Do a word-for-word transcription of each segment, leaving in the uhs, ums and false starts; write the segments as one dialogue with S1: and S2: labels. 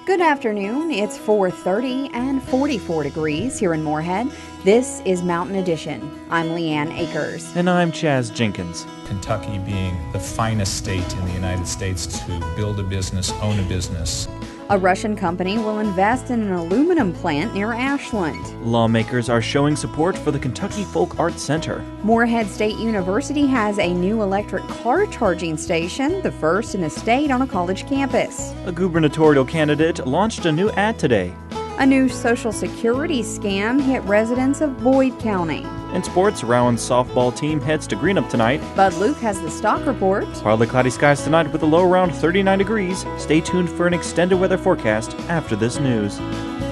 S1: Good afternoon. It's four thirty and forty-four degrees here in Moorhead. This is Mountain Edition. I'm Leanne Akers.
S2: And I'm Chaz Jenkins.
S3: Kentucky being the finest state in the United States to build a business, own a business.
S1: A Russian company will invest in an aluminum plant near Ashland.
S2: Lawmakers are showing support for the Kentucky Folk Arts Center.
S1: Moorhead State University has a new electric car charging station, the first in the state on a college campus.
S2: A gubernatorial candidate launched a new ad today.
S1: A new Social Security scam hit residents of Boyd County.
S2: In sports, Rowan's softball team heads to Greenup tonight.
S1: Bud Luke has the stock report.
S2: Partly cloudy skies tonight with a low around thirty-nine degrees. Stay tuned for an extended weather forecast after this news.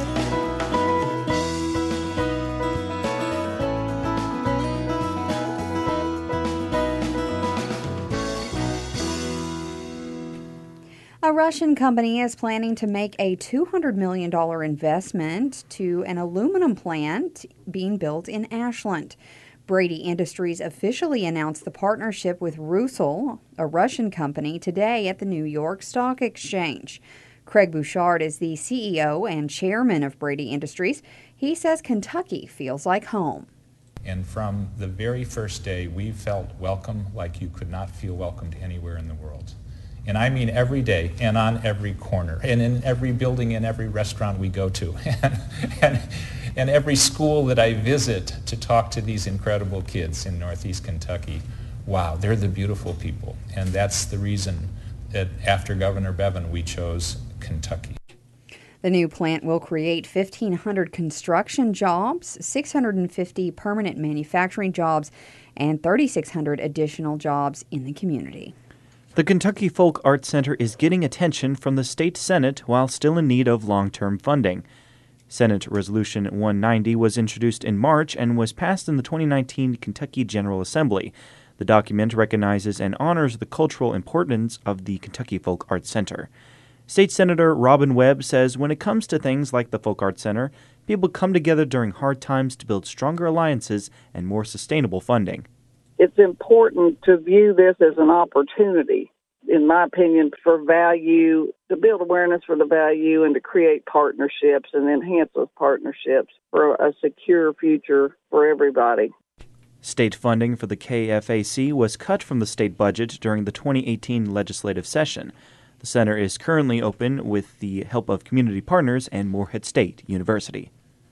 S1: A Russian company is planning to make a two hundred million dollars investment to an aluminum plant being built in Ashland. Brady Industries officially announced the partnership with Rusal, a Russian company, today at the New York Stock Exchange. Craig Bouchard is the C E O and chairman of Brady Industries. He says Kentucky feels like home.
S3: And from the very first day, we felt welcome like you could not feel welcomed anywhere in the world. And I mean every day and on every corner and in every building and every restaurant we go to and, and, and every school that I visit to talk to these incredible kids in Northeast Kentucky. Wow, they're the beautiful people. And that's the reason that after Governor Bevin, we chose Kentucky.
S1: The new plant will create fifteen hundred construction jobs, six hundred fifty permanent manufacturing jobs, and thirty-six hundred additional jobs in the community.
S2: The Kentucky Folk Arts Center is getting attention from the state Senate while still in need of long-term funding. Senate Resolution one ninety was introduced in March and was passed in the twenty nineteen Kentucky General Assembly. The document recognizes and honors the cultural importance of the Kentucky Folk Arts Center. State Senator Robin Webb says when it comes to things like the Folk Arts Center, people come together during hard times to build stronger alliances and more sustainable funding.
S4: It's important to view this as an opportunity, in my opinion, for value, to build awareness for the value and to create partnerships and enhance those partnerships for a secure future for everybody.
S2: State funding for the K F A C was cut from the state budget during the twenty eighteen legislative session. The center is currently open with the help of community partners and Moorhead State University.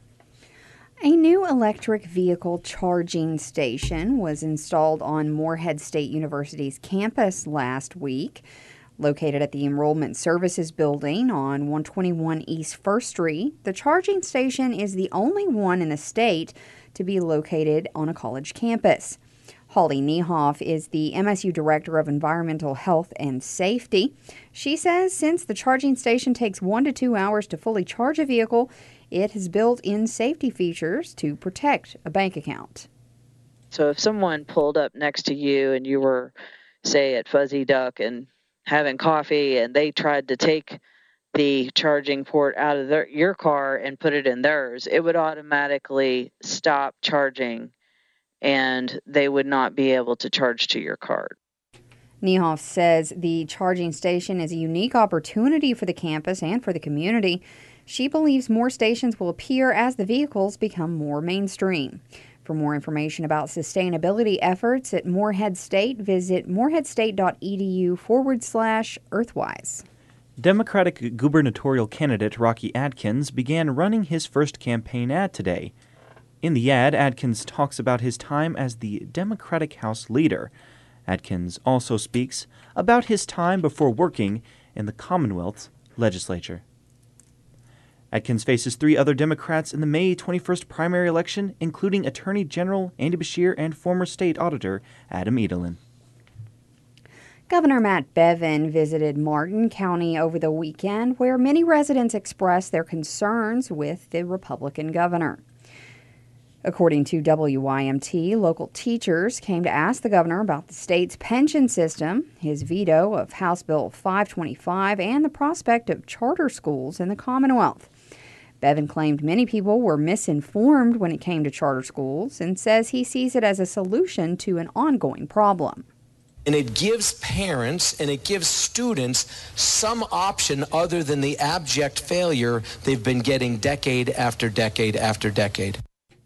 S1: A new electric vehicle charging station was installed on Moorhead State University's campus last week. Located at the Enrollment Services Building on one twenty-one East First Street, the charging station is the only one in the state to be located on a college campus. Holly Niehoff is the M S U Director of Environmental Health and Safety. She says since the charging station takes one to two hours to fully charge a vehicle, it has built-in safety features to protect a bank account.
S5: So if someone pulled up next to you and you were, say, at Fuzzy Duck and having coffee and they tried to take the charging port out of their, your car and put it in theirs, it would automatically stop charging and they would not be able to charge to your card.
S1: Niehoff says the charging station is a unique opportunity for the campus and for the community. She believes more stations will appear as the vehicles become more mainstream. For more information about sustainability efforts at Moorhead State, visit moorheadstate.edu forward slash Earthwise.
S2: Democratic gubernatorial candidate Rocky Adkins began running his first campaign ad today. In the ad, Adkins talks about his time as the Democratic House leader. Adkins also speaks about his time before working in the Commonwealth's legislature. Adkins faces three other Democrats in the May twenty-first primary election, including Attorney General Andy Beshear and former state auditor Adam Edelin.
S1: Governor Matt Bevin visited Martin County over the weekend, where many residents expressed their concerns with the Republican governor. According to W Y M T, local teachers came to ask the governor about the state's pension system, his veto of House Bill five twenty-five, and the prospect of charter schools in the Commonwealth. Bevin claimed many people were misinformed when it came to charter schools and says he sees it as a solution to an ongoing problem.
S6: And it gives parents and it gives students some option other than the abject failure they've been getting decade after decade after decade.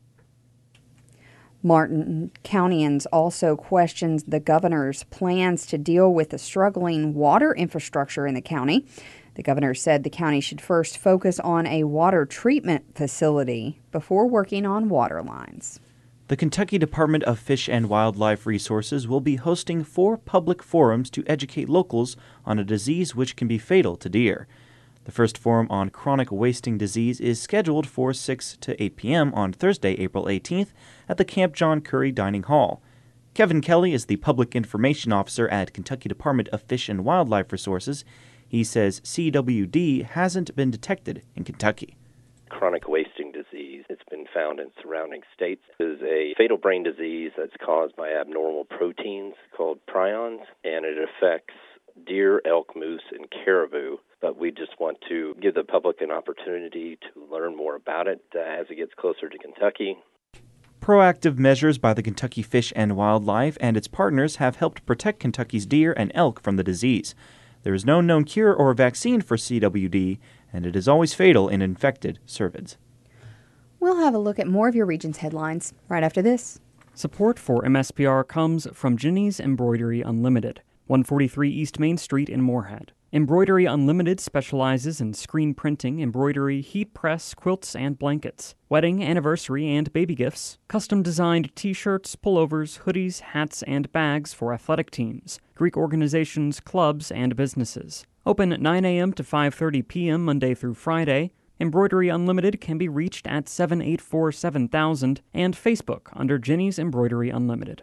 S1: Martin Countyans also questions the governor's plans to deal with the struggling water infrastructure in the county. The governor said the county should first focus on a water treatment facility before working on water lines.
S2: The Kentucky Department of Fish and Wildlife Resources will be hosting four public forums to educate locals on a disease which can be fatal to deer. The first forum on chronic wasting disease is scheduled for six to eight p.m. on Thursday, April eighteenth at the Camp John Curry Dining Hall. Kevin Kelly is the Public Information Officer at Kentucky Department of Fish and Wildlife Resources. He says C W D hasn't been detected in Kentucky.
S7: Chronic wasting disease, it's been found in surrounding states, is a fatal brain disease that's caused by abnormal proteins called prions, and it affects deer, elk, moose, and caribou. But we just want to give the public an opportunity to learn more about it uh, as it gets closer to Kentucky.
S2: Proactive measures by the Kentucky Fish and Wildlife and its partners have helped protect Kentucky's deer and elk from the disease. There is no known cure or vaccine for C W D, and it is always fatal in infected cervids.
S1: We'll have a look at more of your region's headlines right after this.
S8: Support for M S P R comes from Ginny's Embroidery Unlimited, one forty-three East Main Street in Moorhead. Embroidery Unlimited specializes in screen printing, embroidery, heat press, quilts, and blankets, wedding, anniversary, and baby gifts, custom-designed t-shirts, pullovers, hoodies, hats, and bags for athletic teams, Greek organizations, clubs, and businesses. Open at nine a.m. to five thirty p.m. Monday through Friday. Embroidery Unlimited can be reached at seven eight four seven thousand and Facebook under Ginny's Embroidery Unlimited.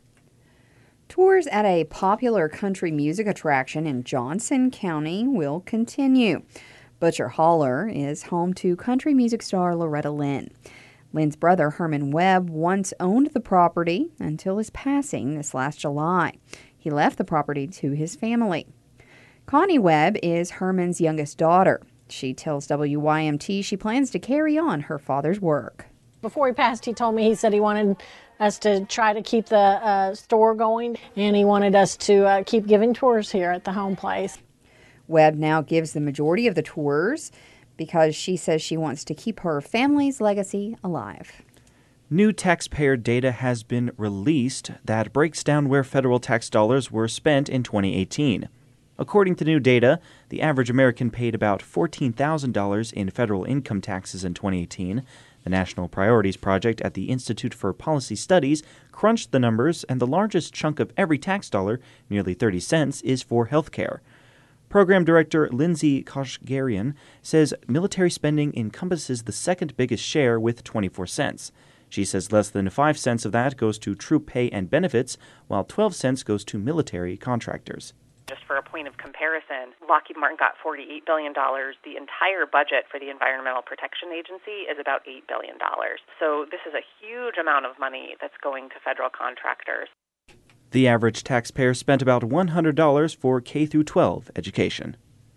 S1: Tours at a popular country music attraction in Johnson County will continue. Butcher Holler is home to country music star Loretta Lynn. Lynn's brother, Herman Webb, once owned the property until his passing this last July. He left the property to his family. Connie Webb is Herman's youngest daughter. She tells W Y M T she plans to carry on her father's work.
S9: Before he passed, he told me, he said he wanted us to try to keep the uh, store going, and he wanted us to uh, keep giving tours here at the home place.
S1: Webb now gives the majority of the tours because she says she wants to keep her family's legacy alive.
S2: New taxpayer data has been released that breaks down where federal tax dollars were spent in twenty eighteen. According to new data, the average American paid about fourteen thousand dollars in federal income taxes in twenty eighteen. The National Priorities Project at the Institute for Policy Studies crunched the numbers, and the largest chunk of every tax dollar, nearly thirty cents, is for health care. Program Director Lindsay Koshgarian says military spending encompasses the second biggest share with twenty-four cents. She says less than five cents of that goes to troop pay and benefits, while twelve cents goes to military contractors.
S10: Just for a point of comparison, Lockheed Martin got forty-eight billion dollars. The entire budget for the Environmental Protection Agency is about eight billion dollars. So this is a huge amount of money that's going to federal contractors.
S2: The average taxpayer spent about one hundred dollars for K through twelve education.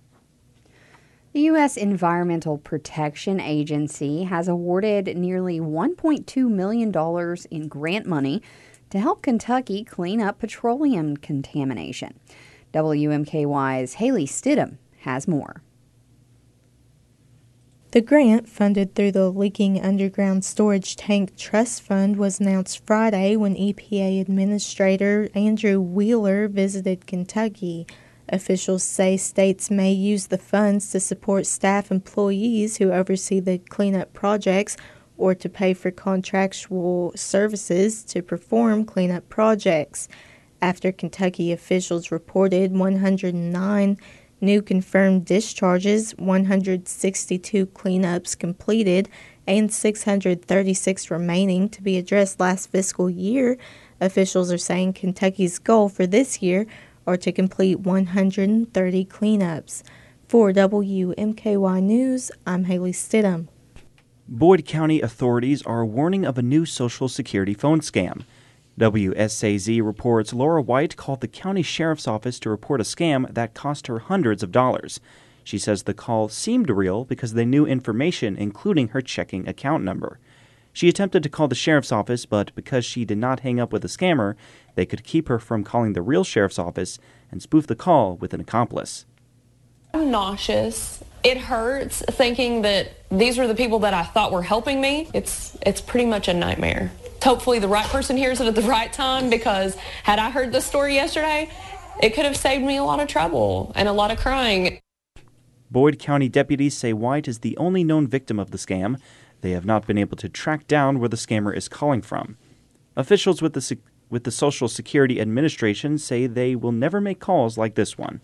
S1: The U S Environmental Protection Agency has awarded nearly one point two million dollars in grant money to help Kentucky clean up petroleum contamination. W M K Y's Haley Stidham has more.
S11: The grant, funded through the Leaking Underground Storage Tank Trust Fund, was announced Friday when E P A Administrator Andrew Wheeler visited Kentucky. Officials say states may use the funds to support staff employees who oversee the cleanup projects or to pay for contractual services to perform cleanup projects. After Kentucky officials reported one hundred nine new confirmed discharges, one hundred sixty-two cleanups completed, and six hundred thirty-six remaining to be addressed last fiscal year, officials are saying Kentucky's goal for this year are to complete one hundred thirty cleanups. For W M K Y News, I'm Haley Stidham.
S2: Boyd County authorities are warning of a new Social Security phone scam. W S A Z reports Laura White called the county sheriff's office to report a scam that cost her hundreds of dollars. She says the call seemed real because they knew information, including her checking account number. She attempted to call the sheriff's office, but because she did not hang up with a scammer, they could keep her from calling the real sheriff's office and spoof the call with an accomplice.
S12: I'm nauseous. It hurts thinking that these were the people that I thought were helping me. It's it's pretty much a nightmare. Hopefully the right person hears it at the right time, because had I heard this story yesterday, it could have saved me a lot of trouble and a lot of crying.
S2: Boyd County deputies say White is the only known victim of the scam. They have not been able to track down where the scammer is calling from. Officials with the with the Social Security Administration say they will never make calls like this one.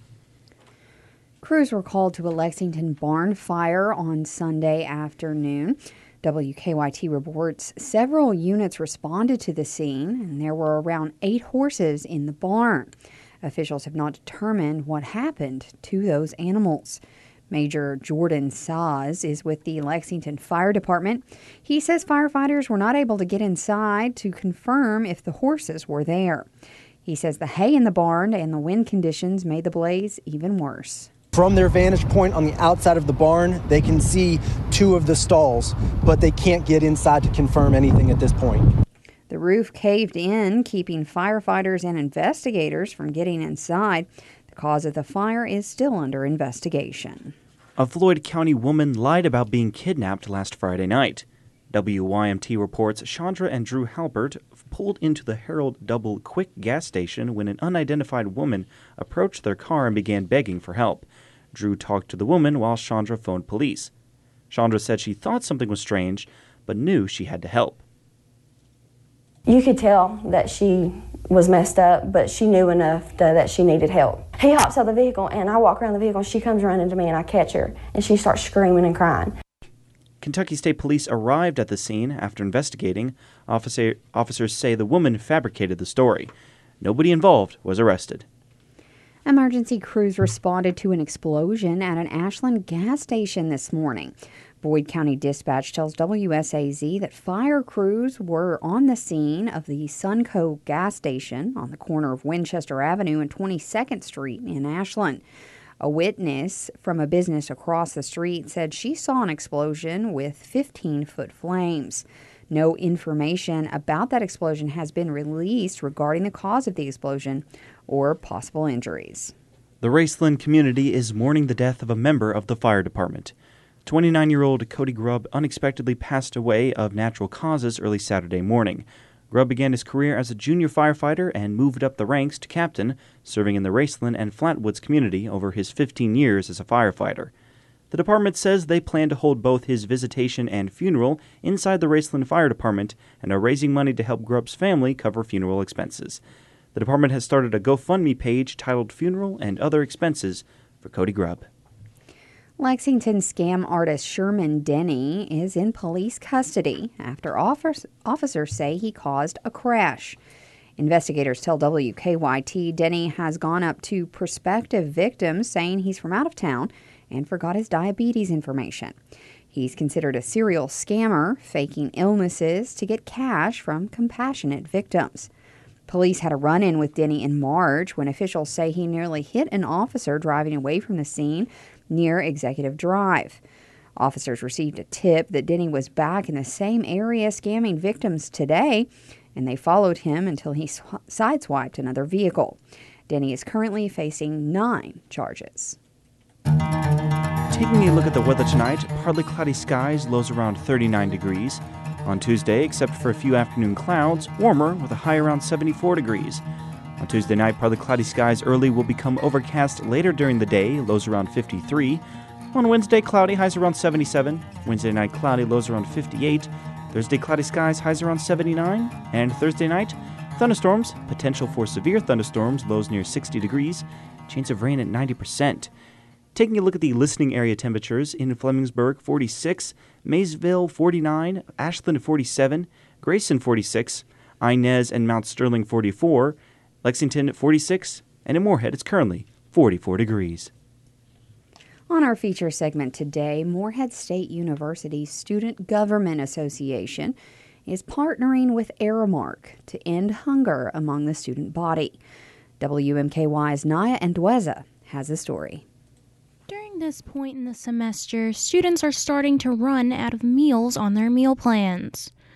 S1: Crews were called to a Lexington barn fire on Sunday afternoon. W K Y T reports several units responded to the scene, and there were around eight horses in the barn. Officials have not determined what happened to those animals. Major Jordan Saz is with the Lexington Fire Department. He says firefighters were not able to get inside to confirm if the horses were there. He says the hay in the barn and the wind conditions made the blaze even worse.
S13: From their vantage point on the outside of the barn, they can see two of the stalls, but they can't get inside to confirm anything at this point.
S1: The roof caved in, keeping firefighters and investigators from getting inside. The cause of the fire is still under investigation.
S2: A Floyd County woman lied about being kidnapped last Friday night. W Y M T reports Chandra and Drew Halbert pulled into the Harold Double Quick gas station when an unidentified woman approached their car and began begging for help. Drew talked to the woman while Chandra phoned police. Chandra said she thought something was strange, but knew she had to help.
S14: You could tell that she was messed up, but she knew enough to, that she needed help. He hops out of the vehicle, and I walk around the vehicle, and she comes running to me, and I catch her, and she starts screaming and crying.
S2: Kentucky State Police arrived at the scene after investigating. Officer, officers say the woman fabricated the story. Nobody involved was arrested.
S1: Emergency crews responded to an explosion at an Ashland gas station this morning. Boyd County Dispatch tells W S A Z that fire crews were on the scene of the Sunco gas station on the corner of Winchester Avenue and twenty-second Street in Ashland. A witness from a business across the street said she saw an explosion with fifteen-foot flames. No information about that explosion has been released regarding the cause of the explosion or possible injuries.
S2: The Raceland community is mourning the death of a member of the fire department. twenty-nine-year-old Cody Grubb unexpectedly passed away of natural causes early Saturday morning. Grubb began his career as a junior firefighter and moved up the ranks to captain, serving in the Raceland and Flatwoods community over his fifteen years as a firefighter. The department says they plan to hold both his visitation and funeral inside the Raceland Fire Department and are raising money to help Grubb's family cover funeral expenses. The department has started a GoFundMe page titled Funeral and Other Expenses for Cody Grubb.
S1: Lexington scam artist Sherman Denny is in police custody after officers say he caused a crash. Investigators tell W K Y T Denny has gone up to prospective victims saying he's from out of town and forgot his diabetes information. He's considered a serial scammer, faking illnesses to get cash from compassionate victims. Police had a run-in with Denny in March when officials say he nearly hit an officer driving away from the scene near Executive Drive. Officers received a tip that Denny was back in the same area scamming victims today, and they followed him until he sw- sideswiped another vehicle. Denny is currently facing nine charges.
S2: Taking a look at the weather tonight, partly cloudy skies, lows around thirty-nine degrees. On Tuesday, except for a few afternoon clouds, warmer with a high around seventy-four degrees. On Tuesday night, partly cloudy skies early will become overcast later during the day, lows around fifty-three. On Wednesday, cloudy, highs around seventy-seven. Wednesday night, cloudy, lows around fifty-eight. Thursday, cloudy skies, highs around seventy-nine. And Thursday night, thunderstorms, potential for severe thunderstorms, lows near sixty degrees. Chance of rain at ninety percent. Taking a look at the listening area temperatures, in Flemingsburg, forty-six, Maysville, forty-nine, Ashland, forty-seven, Grayson, forty-six, Inez and Mount Sterling, forty-four, Lexington, forty-six, and in Moorhead, it's currently forty-four degrees.
S1: On our feature segment today, Moorhead State University's Student Government Association is partnering with Aramark to end hunger among the student body. W M K Y's Naya Andueza has a story.
S15: During this point in the semester, students are starting to run out of meals on their meal plans.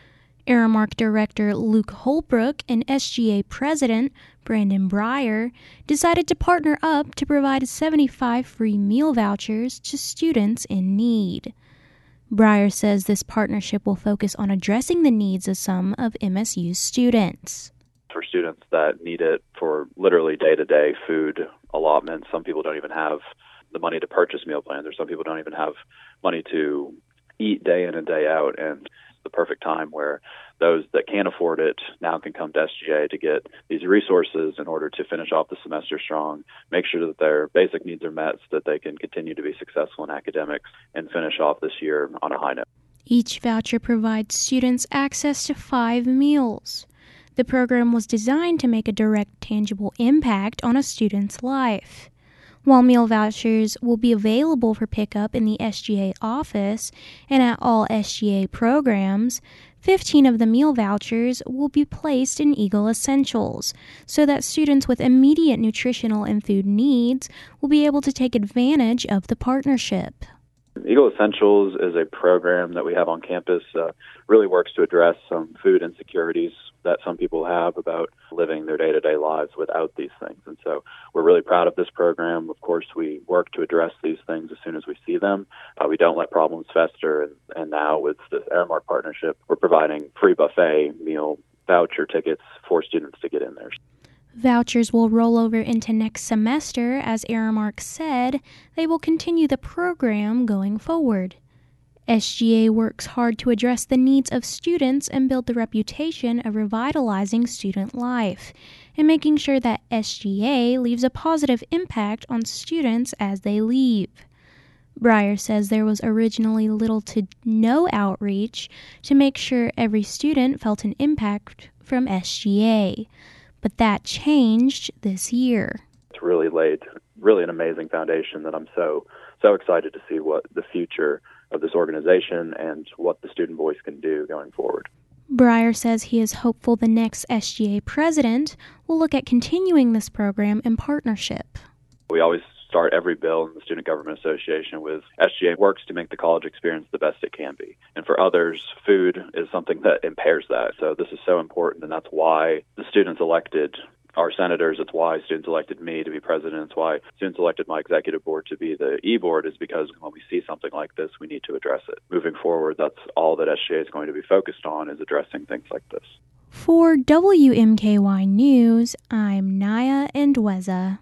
S15: Aramark Director Luke Holbrook and S G A President Brandon Breyer decided to partner up to provide seventy-five free meal vouchers to students in need. Breyer says this partnership will focus on addressing the needs of some of M S U's students.
S16: For students that need it for literally day-to-day food allotments, some people don't even have the money to purchase meal plans, or some people don't even have money to eat day in and day out, and the perfect time where those that can't afford it now can come to S G A to get these resources in order to finish off the semester strong, make sure that their basic needs are met so that they can continue to be successful in academics and finish off this year on a high note.
S15: Each voucher provides students access to five meals. The program was designed to make a direct, tangible impact on a student's life. While meal vouchers will be available for pickup in the S G A office and at all S G A programs, fifteen of the meal vouchers will be placed in Eagle Essentials so that students with immediate nutritional and food needs will be able to take advantage of the partnership.
S16: Eagle Essentials is a program that we have on campus, uh, really works to address some food insecurities that some people have about living their day-to-day lives without these things. And so we're really proud of this program. Of course, we work to address these things as soon as we see them. Uh, we don't let problems fester. And, and now with this Aramark partnership, we're providing free buffet meal voucher tickets for students to get in there.
S15: Vouchers will roll over into next semester. As Aramark said, they will continue the program going forward. S G A works hard to address the needs of students and build the reputation of revitalizing student life and making sure that S G A leaves a positive impact on students as they leave. Breyer says there was originally little to no outreach to make sure every student felt an impact from S G A, but that changed this year.
S16: It's really laid really an amazing foundation that I'm so, so excited to see what the future of this organization and what the student voice can do going forward.
S15: Breyer says he is hopeful the next S G A president will look at continuing this program in partnership.
S16: We always start every bill in the Student Government Association with S G A works to make the college experience the best it can be. And for others, food is something that impairs that. So this is so important, and that's why the students elected our senators. It's why students elected me to be president. It's why students elected my executive board to be the E-board, is because when we see something like this, we need to address it. Moving forward, that's all that S G A is going to be focused on, is addressing things like this.
S15: For W M K Y News, I'm Naya Ndweza.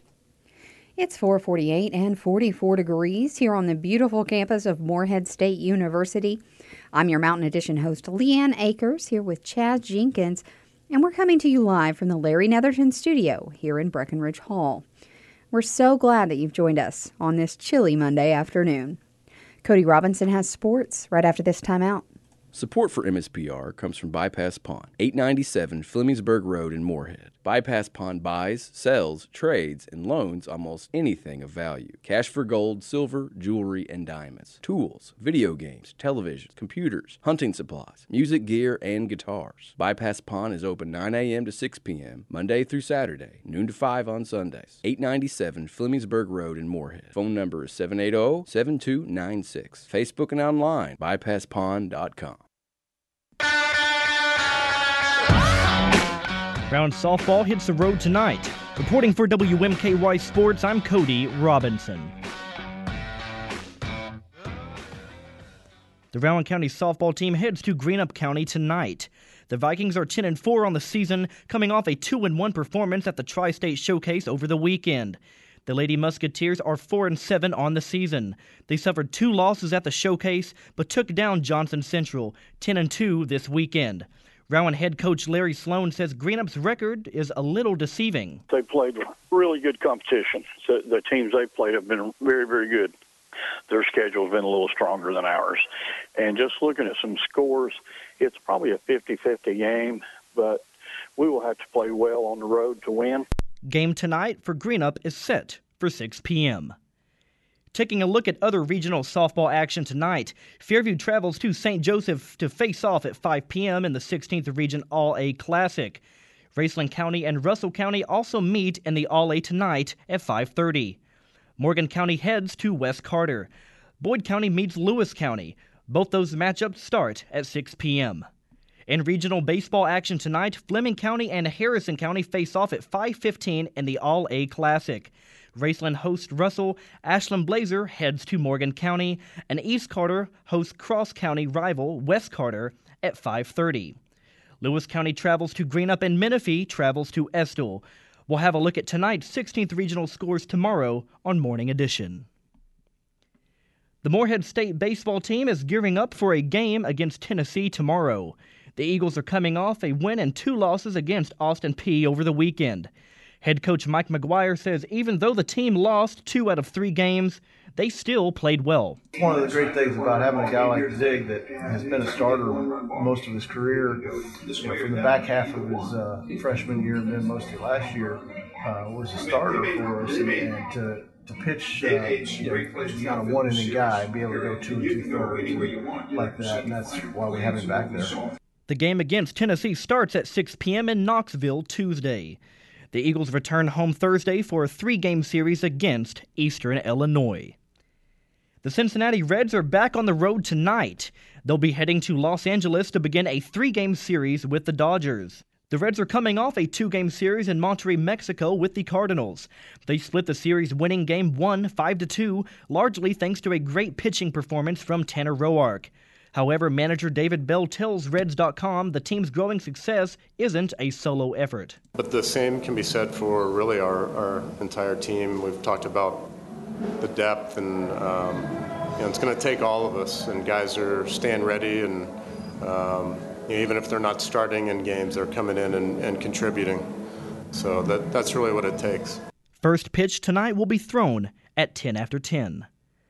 S1: It's four forty-eight and forty-four degrees here on the beautiful campus of Morehead State University. I'm your Mountain Edition host, Leanne Akers, here with Chaz Jenkins, and we're coming to you live from the Larry Netherton studio here in Breckenridge Hall. We're so glad that you've joined us on this chilly Monday afternoon. Cody Robinson has sports right after this timeout.
S17: Support for M S P R comes from Bypass Pawn, eight ninety-seven Flemingsburg Road in Morehead. Bypass Pawn buys, sells, trades, and loans almost anything of value. Cash for gold, silver, jewelry, and diamonds. Tools, video games, televisions, computers, hunting supplies, music gear, and guitars. Bypass Pawn is open nine a.m. to six p.m. Monday through Saturday, noon to five on Sundays. eight ninety-seven Flemingsburg Road in Morehead. Phone number is seven eight zero, seven two nine six. Facebook and online, bypass pawn dot com.
S18: Round softball hits the road tonight. Reporting for W M K Y Sports, I'm Cody Robinson. The Rowan County softball team heads to Greenup County tonight. The Vikings are ten and four on the season, coming off a two and one performance at the Tri-State Showcase over the weekend. The Lady Musketeers are four and seven on the season. They suffered two losses at the Showcase, but took down Johnson Central, ten and two this weekend. Rowan head coach Larry Sloan says Greenup's record is a little deceiving.
S19: They played really good competition. So the teams they played have been very, very good. Their schedule's been a little stronger than ours. And just looking at some scores, it's probably a fifty-fifty game, but we will have to play well on the road to win.
S18: Game tonight for Greenup is set for six p.m. Taking a look at other regional softball action tonight, Fairview travels to Saint Joseph to face off at five p.m. in the sixteenth Region All-A Classic. Raceland County and Russell County also meet in the All-A tonight at five thirty. Morgan County heads to West Carter. Boyd County meets Lewis County. Both those matchups start at six p.m. In regional baseball action tonight, Fleming County and Harrison County face off at five fifteen in the All-A Classic. Raceland hosts Russell, Ashland Blazer heads to Morgan County, and East Carter hosts Cross County rival West Carter at five thirty. Lewis County travels to Greenup, and Menifee travels to Estill. We'll have a look at tonight's sixteenth regional scores tomorrow on Morning Edition. The Morehead State baseball team is gearing up for a game against Tennessee tomorrow. The Eagles are coming off a win and two losses against Austin Peay over the weekend. Head coach Mike McGuire says even though the team lost two out of three games, they still played well.
S20: One of the great things about having a guy like Zig that has been a starter most of his career, you know, from the back half of his uh, freshman year and then most of last year, uh, was a starter for us, and, and to to pitch, uh, you know, not a one-inning guy, be able to go two and two-thirds like that, and that's why we have him back there.
S18: The game against Tennessee starts at six p.m. in Knoxville Tuesday. The Eagles return home Thursday for a three-game series against Eastern Illinois. The Cincinnati Reds are back on the road tonight. They'll be heading to Los Angeles to begin a three-game series with the Dodgers. The Reds are coming off a two-game series in Monterrey, Mexico with the Cardinals. They split the series winning game one, five to two, largely thanks to a great pitching performance from Tanner Roark. However, manager David Bell tells Reds dot com the team's growing success isn't a solo effort.
S21: But the same can be said for really our, our entire team. We've talked about the depth, and um, you know, it's going to take all of us, and guys are staying ready, and um, you know, even if they're not starting in games, they're coming in and, and contributing. So that, that's really what it takes.
S18: First pitch tonight will be thrown at ten after ten.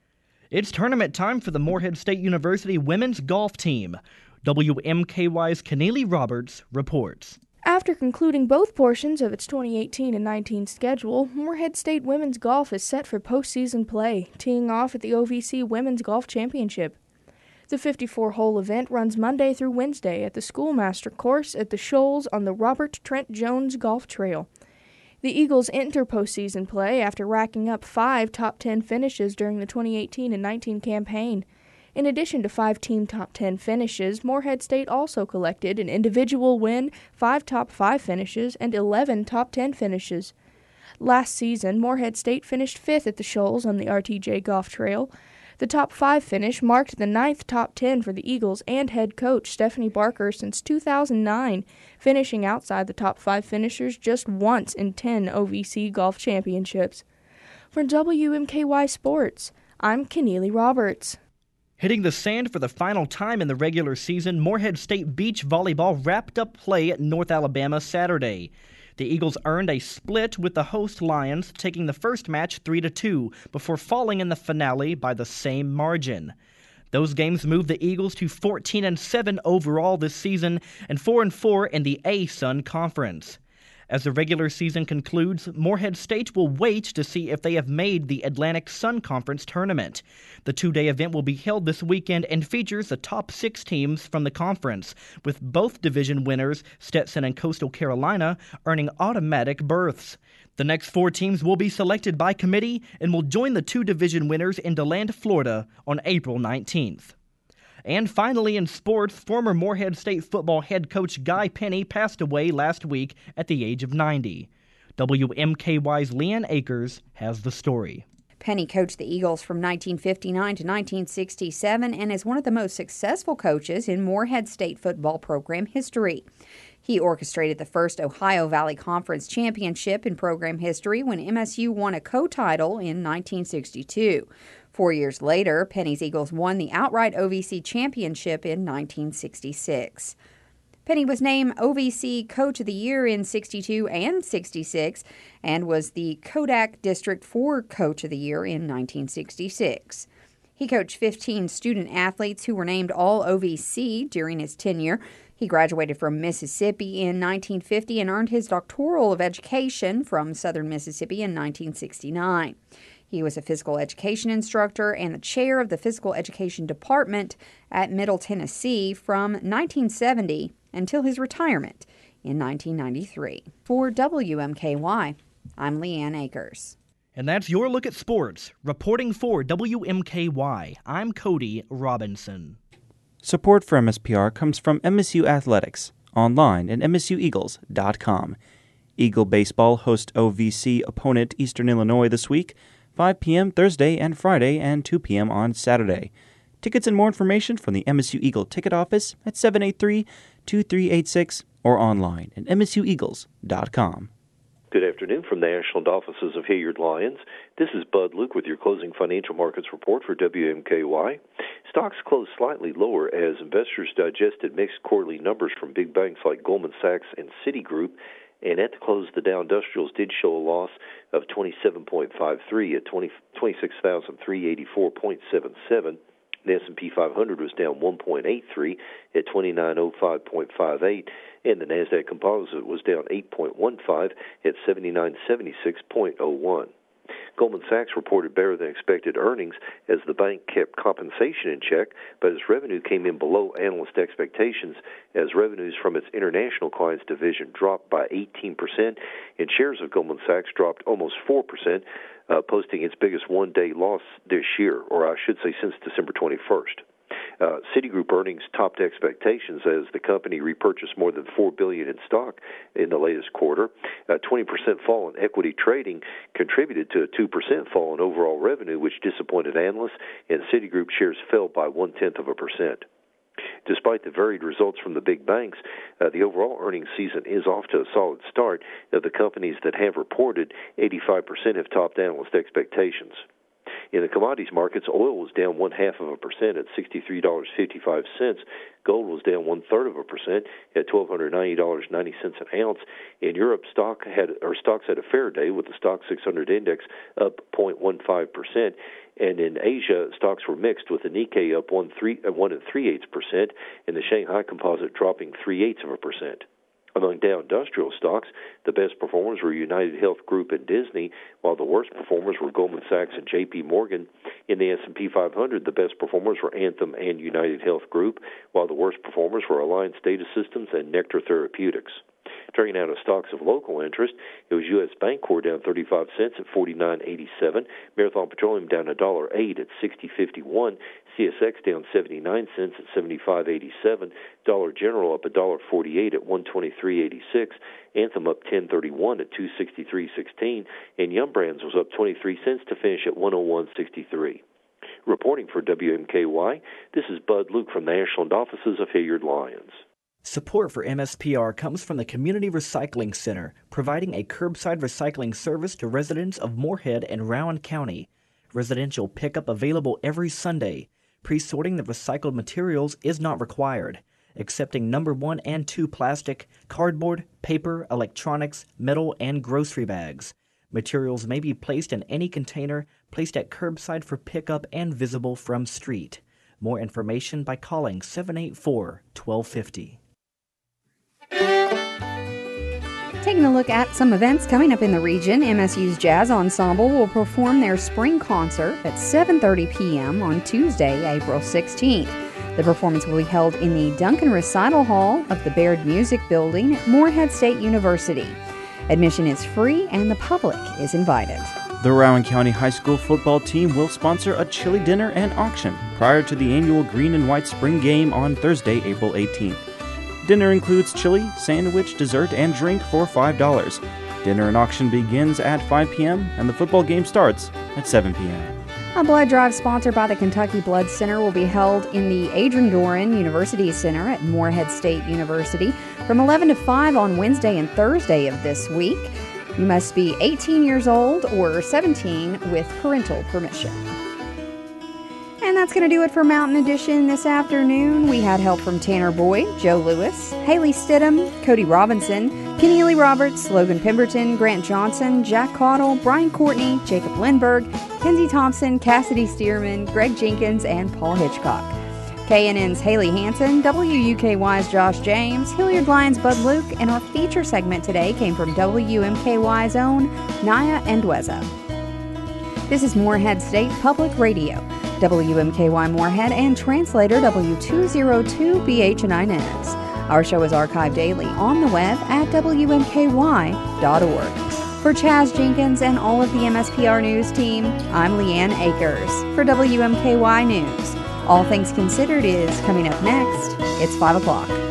S18: It's tournament time for the Morehead State University women's golf team. W M K Y's Keneally Roberts reports.
S22: After concluding both portions of its twenty eighteen and nineteen schedule, Morehead State women's golf is set for postseason play, teeing off at the O V C Women's Golf Championship. The fifty-four hole event runs Monday through Wednesday at the Schoolmaster course at the Shoals on the Robert Trent Jones Golf Trail. The Eagles enter postseason play after racking up five top ten finishes during the twenty eighteen and nineteen campaign. In addition to five team top ten finishes, Morehead State also collected an individual win, five top five finishes, and eleven top ten finishes. Last season, Morehead State finished fifth at the Shoals on the R T J Golf Trail. The top five finish marked the ninth top ten for the Eagles and head coach Stephanie Barker since two thousand nine, finishing outside the top five finishers just once in ten O V C golf championships. For W M K Y Sports, I'm Keneally Roberts.
S18: Hitting the sand for the final time in the regular season, Morehead State Beach Volleyball wrapped up play at North Alabama Saturday. The Eagles earned a split with the host Lions, taking the first match three to two before falling in the finale by the same margin. Those games moved the Eagles to fourteen and seven overall this season and four and four in the A-Sun Conference. As the regular season concludes, Morehead State will wait to see if they have made the Atlantic Sun Conference tournament. The two-day event will be held this weekend and features the top six teams from the conference, with both division winners, Stetson and Coastal Carolina, earning automatic berths. The next four teams will be selected by committee and will join the two division winners in DeLand, Florida on April nineteenth. And finally in sports, former Morehead State football head coach Guy Penny passed away last week at the age of ninety. W M K Y's Leanne Akers has the story.
S1: Penny coached the Eagles from nineteen fifty-nine to nineteen sixty-seven and is one of the most successful coaches in Morehead State football program history. He orchestrated the first Ohio Valley Conference championship in program history when M S U won a co-title in nineteen sixty-two. Four years later, Penny's Eagles won the outright O V C championship in nineteen sixty-six. Penny was named O V C Coach of the Year in sixty-two and sixty-six and was the Kodak District four Coach of the Year in nineteen sixty-six. He coached fifteen student athletes who were named All O V C during his tenure. He graduated from Mississippi in nineteen fifty and earned his doctoral of education from Southern Mississippi in nineteen sixty-nine. He was a physical education instructor and the chair of the physical education department at Middle Tennessee from nineteen seventy until his retirement in nineteen ninety-three. For W M K Y, I'm Leanne Akers.
S18: And that's your look at sports. Reporting for W M K Y, I'm Cody Robinson.
S2: Support for M S P R comes from M S U Athletics, online at M S U Eagles dot com. Eagle Baseball host O V C opponent Eastern Illinois this week, five p.m. Thursday and Friday, and two p.m. on Saturday. Tickets and more information from the M S U Eagle ticket office at seven eight three, two three eight six or online at M S U Eagles dot com.
S3: Good afternoon from the Ashland offices of Hilliard Lyons. This is Bud Luke with your closing financial markets report for W M K Y. Stocks closed slightly lower as investors digested mixed quarterly numbers from big banks like Goldman Sachs and Citigroup. And at the close, the Dow Industrials did show a loss of twenty-seven point five three at twenty-six thousand three hundred eighty-four point seven seven. The S and P five hundred was down one point eight three at twenty-nine oh five point five eight, and the Nasdaq Composite was down eight point one five at seventy-nine seventy-six point oh one. Goldman Sachs reported better than expected earnings as the bank kept compensation in check, but its revenue came in below analyst expectations as revenues from its international clients division dropped by eighteen percent, and shares of Goldman Sachs dropped almost four percent, uh, posting its biggest one-day loss this year, or I should say since December twenty-first. Uh, Citigroup earnings topped expectations as the company repurchased more than four billion dollars in stock in the latest quarter. A twenty percent fall in equity trading contributed to a two percent fall in overall revenue, which disappointed analysts, and Citigroup shares fell by one-tenth of a percent. Despite the varied results from the big banks, uh, the overall earnings season is off to a solid start. Of the companies that have reported, eighty-five percent have topped analyst expectations. In the commodities markets, oil was down one half of a percent at sixty-three dollars and fifty-five cents. Gold was down one third of a percent at twelve hundred ninety dollars and ninety cents an ounce. In Europe, stock had or stocks had a fair day with the Stock six hundred index up zero point one five percent. And in Asia, stocks were mixed with the Nikkei up one three uh, one and three eighths percent, and the Shanghai Composite dropping three eighths of a percent. Among Dow Industrial stocks, the best performers were United Health Group and Disney, while the worst performers were Goldman Sachs and J P Morgan. In the S and P five hundred, the best performers were Anthem and United Health Group, while the worst performers were Alliance Data Systems and Nectar Therapeutics. Turning now to stocks of local interest, it was U S. Bancorp down thirty-five cents at forty-nine eighty-seven, Marathon Petroleum down one dollar and eight cents at sixty fifty-one, C S X down seventy-nine cents at seventy-five eighty-seven, Dollar General up one dollar and forty-eight cents at one twenty-three eighty-six, Anthem up ten thirty-one at two sixty-three sixteen, and Yum Brands was up twenty-three cents to finish at one oh one sixty-three. Reporting for W M K Y, this is Bud Luke from the Ashland offices of Hilliard Lyons.
S18: Support for M S P R comes from the Community Recycling Center, providing a curbside recycling service to residents of Moorhead and Rowan County. Residential pickup available every Sunday. Pre-sorting of recycled materials is not required. Accepting number one and two plastic, cardboard, paper, electronics, metal, and grocery bags. Materials may be placed in any container placed at curbside for pickup and visible from street. More information by calling seven eight four, one two five zero.
S1: Taking a look at some events coming up in the region, M S U's Jazz Ensemble will perform their spring concert at seven thirty p.m. on Tuesday, April sixteenth. The performance will be held in the Duncan Recital Hall of the Baird Music Building at Moorhead State University. Admission is free and the public is invited.
S2: The Rowan County High School football team will sponsor a chili dinner and auction prior to the annual Green and White Spring Game on Thursday, April eighteenth. Dinner includes chili, sandwich, dessert, and drink for five dollars. Dinner and auction begins at five p.m. and the football game starts at seven p.m.
S1: A blood drive sponsored by the Kentucky Blood Center will be held in the Adrian Doran University Center at Moorhead State University from eleven to five on Wednesday and Thursday of this week. You must be eighteen years old or seventeen with parental permission. And that's going to do it for Mountain Edition this afternoon. We had help from Tanner Boyd, Joe Lewis, Haley Stidham, Cody Robinson, Keneally Roberts, Logan Pemberton, Grant Johnson, Jack Caudle, Brian Courtney, Jacob Lindberg, Kenzie Thompson, Cassidy Stearman, Greg Jenkins, and Paul Hitchcock. K N N's Haley Hansen, W U K Y's Josh James, Hilliard Lyons' Bud Luke, and our feature segment today came from W M K Y's own Naya Endweza. This is Moorhead State Public Radio, W M K Y Moorhead, and translator W two oh two B H N I Nes. Our show is archived daily on the web at W M K Y dot org. For Chaz Jenkins and all of the M S P R News team, I'm Leanne Akers for W M K Y News. All Things Considered is coming up next. It's five o'clock.